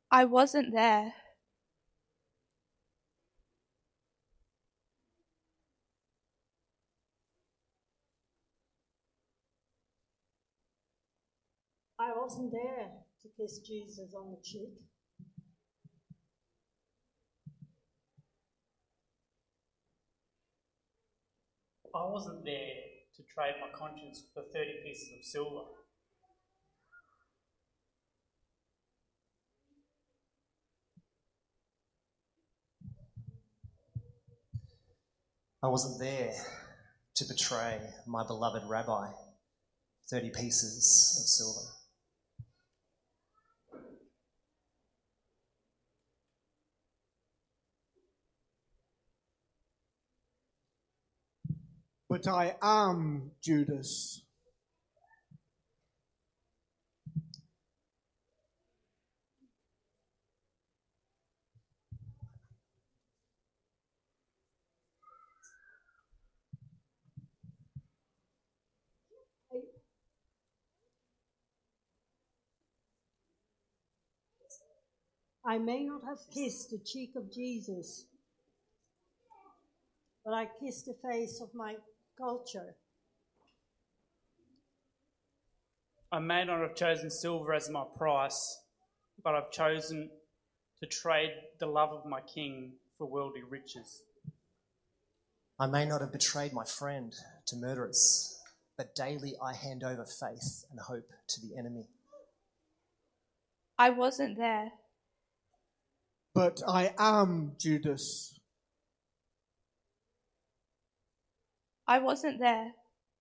I wasn't there. I wasn't there to kiss Jesus on the cheek. I wasn't there to trade my conscience for 30 pieces of silver. I wasn't there to betray my beloved rabbi, 30 pieces of silver. But I am Judas. I may not have kissed the cheek of Jesus, but I kissed the face of my culture. I may not have chosen silver as my price, but I've chosen to trade the love of my king for worldly riches. I may not have betrayed my friend to murderers, but daily I hand over faith and hope to the enemy. I wasn't there. But I am Judas. I wasn't there.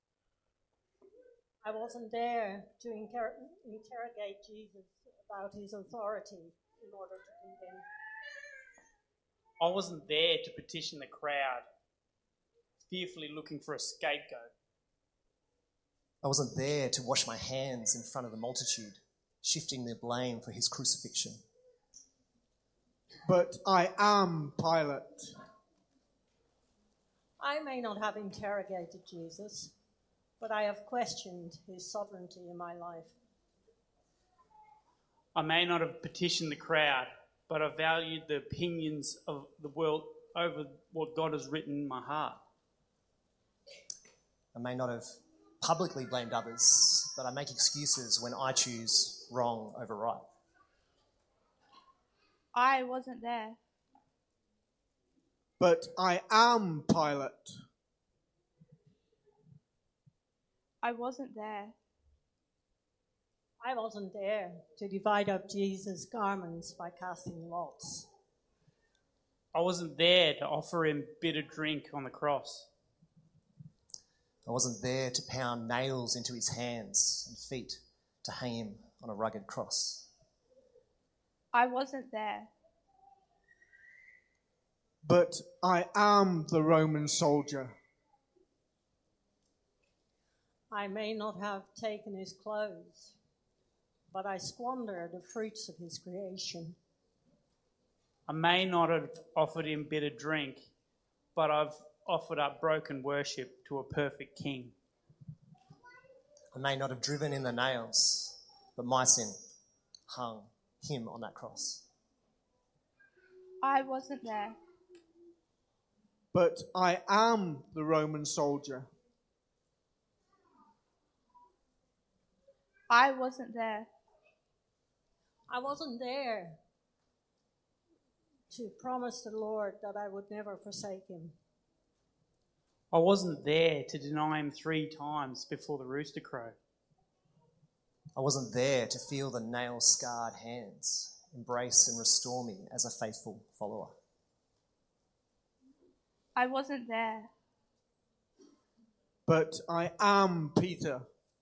I wasn't there to interrogate Jesus about his authority in order to condemn. I wasn't there to petition the crowd, fearfully looking for a scapegoat. I wasn't there to wash my hands in front of the multitude, shifting their blame for his crucifixion. But I am Pilate. I may not have interrogated Jesus, but I have questioned his sovereignty in my life. I may not have petitioned the crowd, but I valued the opinions of the world over what God has written in my heart. I may not have publicly blamed others, but I make excuses when I choose wrong over right. I wasn't there. But I am Pilate. I wasn't there. I wasn't there to divide up Jesus' garments by casting lots. I wasn't there to offer him bitter drink on the cross. I wasn't there to pound nails into his hands and feet to hang him on a rugged cross. I wasn't there. But I am the Roman soldier. I may not have taken his clothes, but I squander the fruits of his creation. I may not have offered him bitter drink, but I've offered up broken worship to a perfect king. I may not have driven in the nails, but my sin hung him on that cross. I wasn't there. But I am the Roman soldier. I wasn't there. I wasn't there to promise the Lord that I would never forsake him. I wasn't there to deny him 3 times before the rooster crowed. I wasn't there to feel the nail-scarred hands embrace and restore me as a faithful follower. I wasn't there. But I am Peter.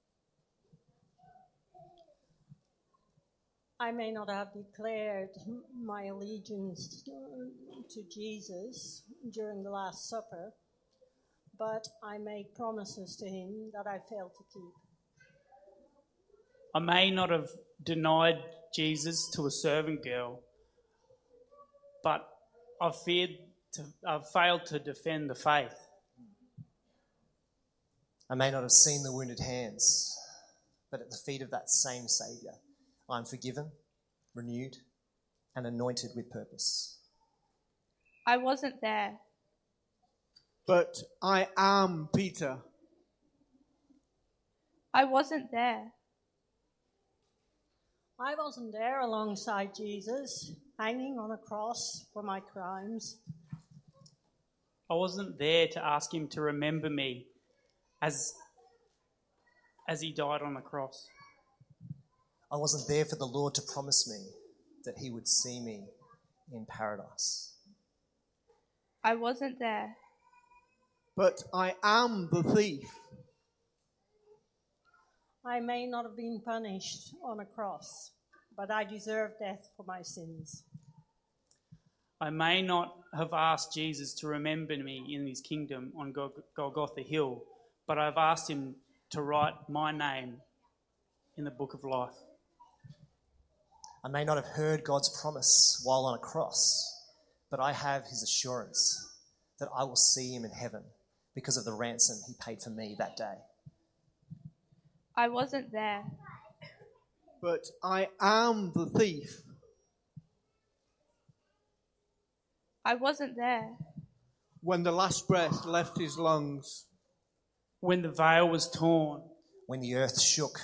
I may not have declared my allegiance to Jesus during the Last Supper, but I made promises to him that I failed to keep. I may not have denied Jesus to a servant girl, but I've failed to defend the faith. I may not have seen the wounded hands, but at the feet of that same Saviour, I am forgiven, renewed, and anointed with purpose. I wasn't there. But I am Peter. I wasn't there. I wasn't there alongside Jesus, hanging on a cross for my crimes. I wasn't there to ask him to remember me as he died on the cross. I wasn't there for the Lord to promise me that he would see me in paradise. I wasn't there. But I am the thief. I may not have been punished on a cross, but I deserve death for my sins. I may not have asked Jesus to remember me in his kingdom on Golgotha Hill, but I've asked him to write my name in the book of life. I may not have heard God's promise while on a cross, but I have his assurance that I will see him in heaven because of the ransom he paid for me that day. I wasn't there. But I am the thief. I wasn't there. When the last breath left his lungs. When the veil was torn. When the earth shook.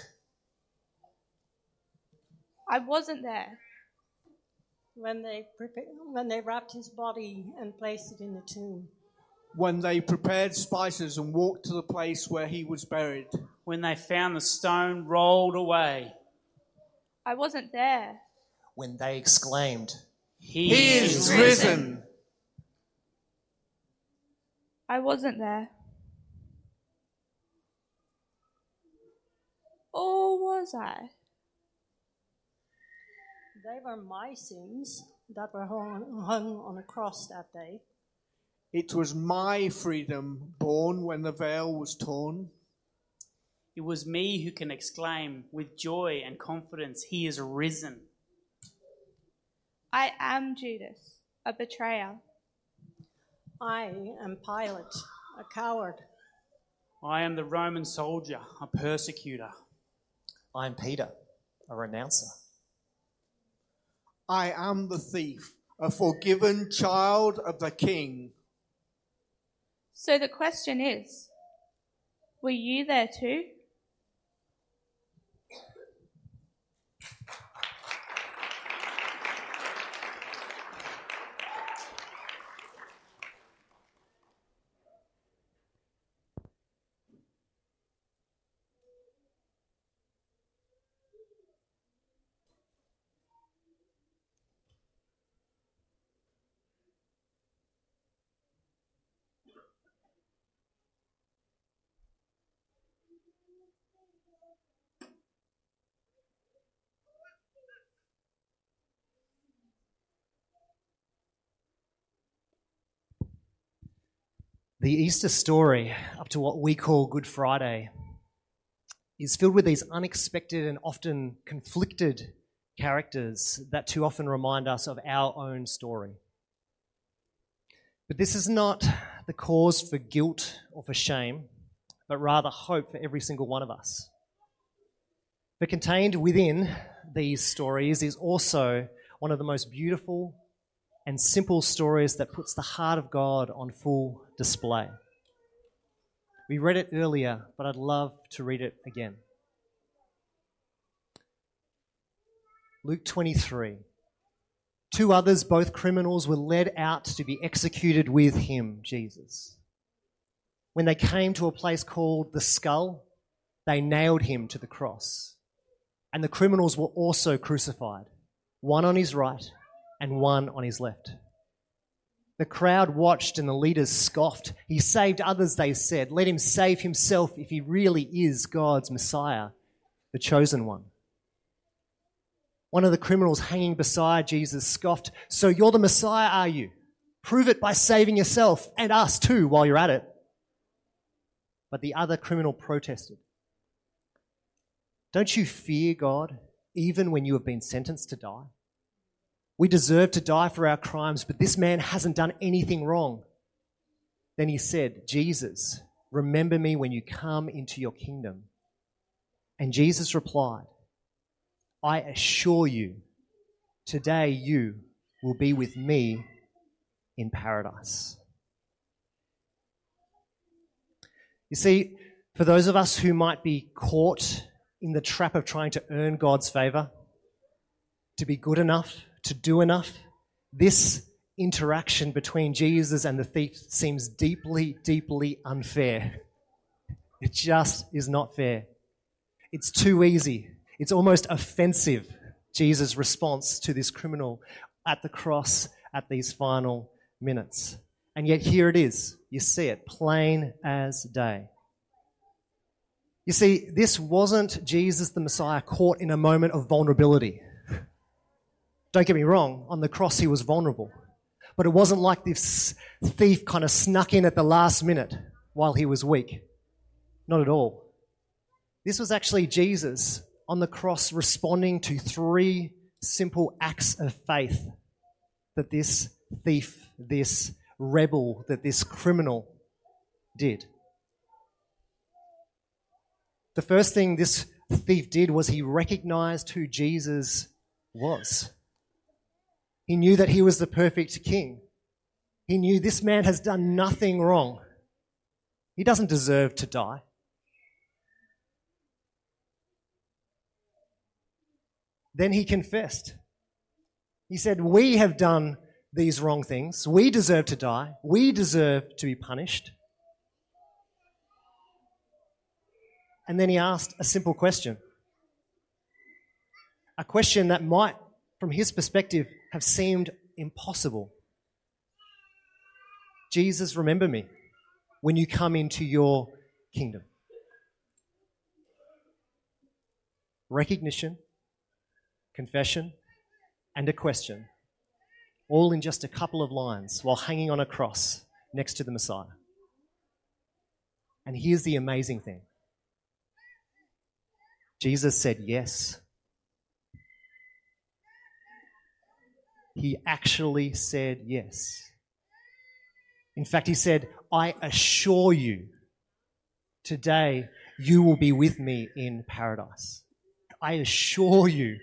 I wasn't there. When they wrapped his body and placed it in the tomb. When they prepared spices and walked to the place where he was buried. When they found the stone rolled away. I wasn't there. When they exclaimed, He is risen. I wasn't there. Or was I? They were my sins that were hung on a cross that day. It was my freedom born when the veil was torn. It was me who can exclaim with joy and confidence, he is risen. I am Judas, a betrayer. I am Pilate, a coward. I am the Roman soldier, a persecutor. I am Peter, a renouncer. I am the thief, a forgiven child of the King. So the question is, were you there too? The Easter story, up to what we call Good Friday, is filled with these unexpected and often conflicted characters that too often remind us of our own story. But this is not the cause for guilt or for shame, but rather hope for every single one of us. But contained within these stories is also one of the most beautiful and simple stories that puts the heart of God on full display. We read it earlier, but I'd love to read it again. Luke 23. 2 others, both criminals, were led out to be executed with him, Jesus. When they came to a place called the Skull, they nailed him to the cross. And the criminals were also crucified, one on his right and one on his left. The crowd watched and the leaders scoffed. He saved others, they said. Let him save himself if he really is God's Messiah, the chosen one. One of the criminals hanging beside Jesus scoffed, "So you're the Messiah, are you? Prove it by saving yourself and us too while you're at it." But the other criminal protested. "Don't you fear God even when you have been sentenced to die? We deserve to die for our crimes, but this man hasn't done anything wrong." Then he said, "Jesus, remember me when you come into your kingdom." And Jesus replied, "I assure you, today you will be with me in paradise. You see, for those of us who might be caught in the trap of trying to earn God's favour, to be good enough, to do enough, this interaction between Jesus and the thief seems deeply, deeply unfair. It just is not fair. It's too easy. It's almost offensive, Jesus' response to this criminal at the cross at these final minutes. And yet here it is. You see it, plain as day. You see, this wasn't Jesus the Messiah caught in a moment of vulnerability. Don't get me wrong, on the cross he was vulnerable. But it wasn't like this thief kind of snuck in at the last minute while he was weak. Not at all. This was actually Jesus on the cross responding to 3 simple acts of faith that this thief, this rebel, that this criminal did. The first thing this thief did was he recognized who Jesus was. He knew that he was the perfect king. He knew this man has done nothing wrong. He doesn't deserve to die. Then he confessed. He said, we have done these wrong things. We deserve to die. We deserve to be punished. And then he asked a simple question. A question that might, from his perspective, have seemed impossible. Jesus, remember me when you come into your kingdom. Recognition, confession, and a question, all in just a couple of lines while hanging on a cross next to the Messiah. And here's the amazing thing. Jesus said yes. He actually said yes. In fact, he said, I assure you, today you will be with me in paradise. I assure you.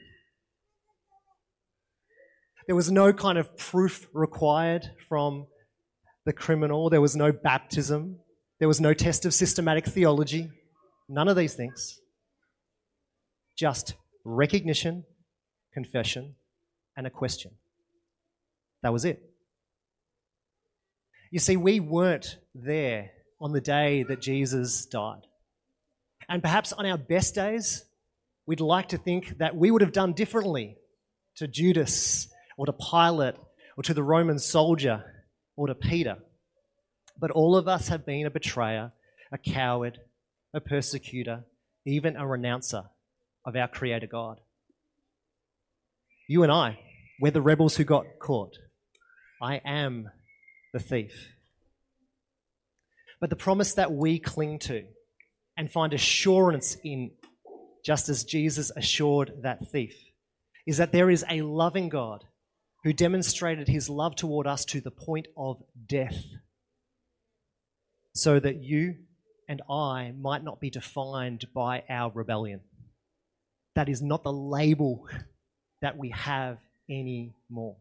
There was no kind of proof required from the criminal. There was no baptism. There was no test of systematic theology. None of these things. Just recognition, confession, and a question. That was it. You see, we weren't there on the day that Jesus died. And perhaps on our best days, we'd like to think that we would have done differently to Judas or to Pilate or to the Roman soldier or to Peter. But all of us have been a betrayer, a coward, a persecutor, even a renouncer of our Creator God. You and I, we're the rebels who got caught. I am the thief. But the promise that we cling to and find assurance in, just as Jesus assured that thief, is that there is a loving God who demonstrated his love toward us to the point of death, so that you and I might not be defined by our rebellion. That is not the label that we have anymore.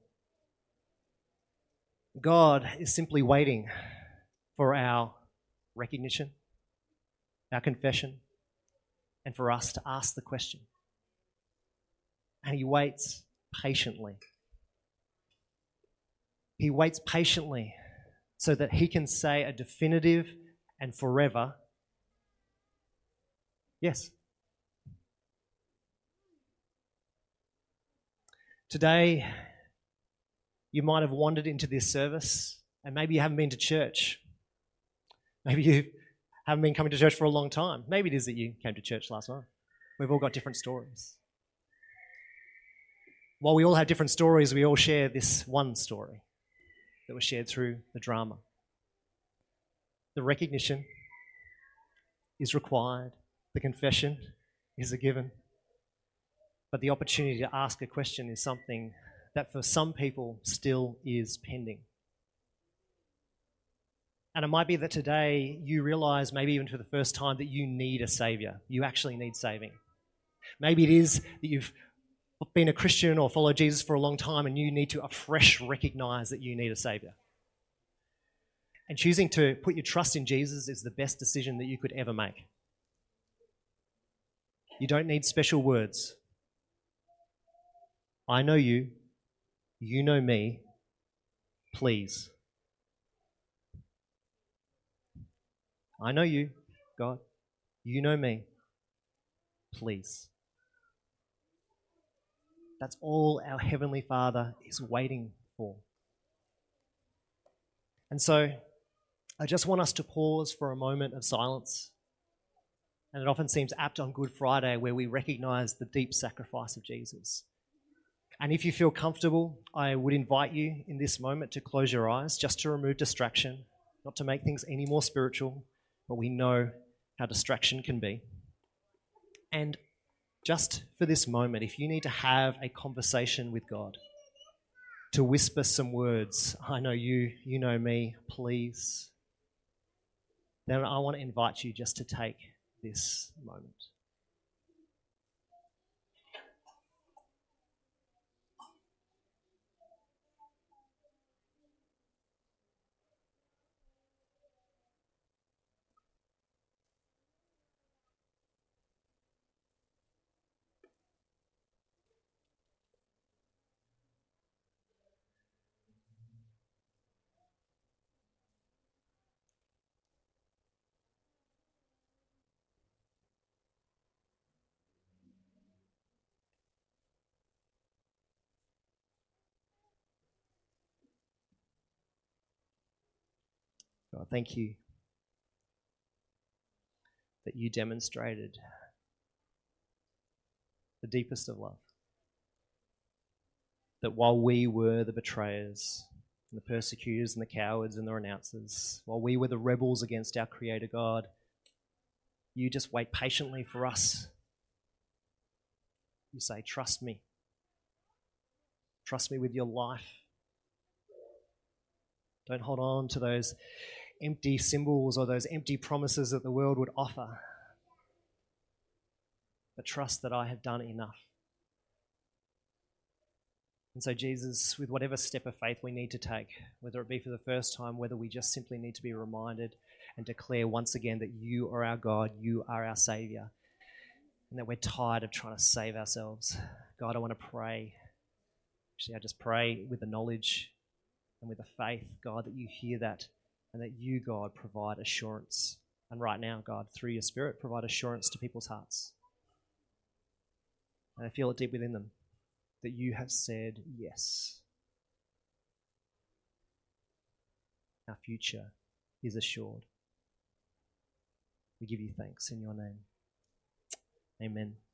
God is simply waiting for our recognition, our confession, and for us to ask the question. And he waits patiently. He waits patiently so that he can say a definitive and forever yes. Today, you might have wandered into this service and maybe you haven't been to church. Maybe you haven't been coming to church for a long time. Maybe it is that you came to church last night. We've all got different stories. While we all have different stories, we all share this one story that was shared through the drama. The recognition is required. The confession is a given. But the opportunity to ask a question is something that for some people still is pending. And it might be that today you realize, maybe even for the first time, that you need a saviour. You actually need saving. Maybe it is that you've been a Christian or followed Jesus for a long time and you need to afresh recognize that you need a Saviour. And choosing to put your trust in Jesus is the best decision that you could ever make. You don't need special words. I know you. You know me. Please. I know you, God. You know me. Please. That's all our Heavenly Father is waiting for. And so, I just want us to pause for a moment of silence. And it often seems apt on Good Friday where we recognise the deep sacrifice of Jesus. And if you feel comfortable, I would invite you in this moment to close your eyes, just to remove distraction, not to make things any more spiritual, but we know how distraction can be. And just for this moment, if you need to have a conversation with God, to whisper some words, I know you, you know me, please, then I want to invite you just to take this moment. God, thank you that you demonstrated the deepest of love. That while we were the betrayers, and the persecutors, and the cowards, and the renouncers, while we were the rebels against our Creator God, you just wait patiently for us. You say, trust me. Trust me with your life. Don't hold on to those empty symbols or those empty promises that the world would offer. But trust that I have done enough. And so, Jesus, with whatever step of faith we need to take, whether it be for the first time, whether we just simply need to be reminded and declare once again that you are our God, you are our Saviour, and that we're tired of trying to save ourselves. God, I want to pray. Actually, I just pray with the knowledge and with the faith, God, that you hear that and that you, God, provide assurance. And right now, God, through your Spirit, provide assurance to people's hearts. And I feel it deep within them that you have said yes. Our future is assured. We give you thanks in your name. Amen.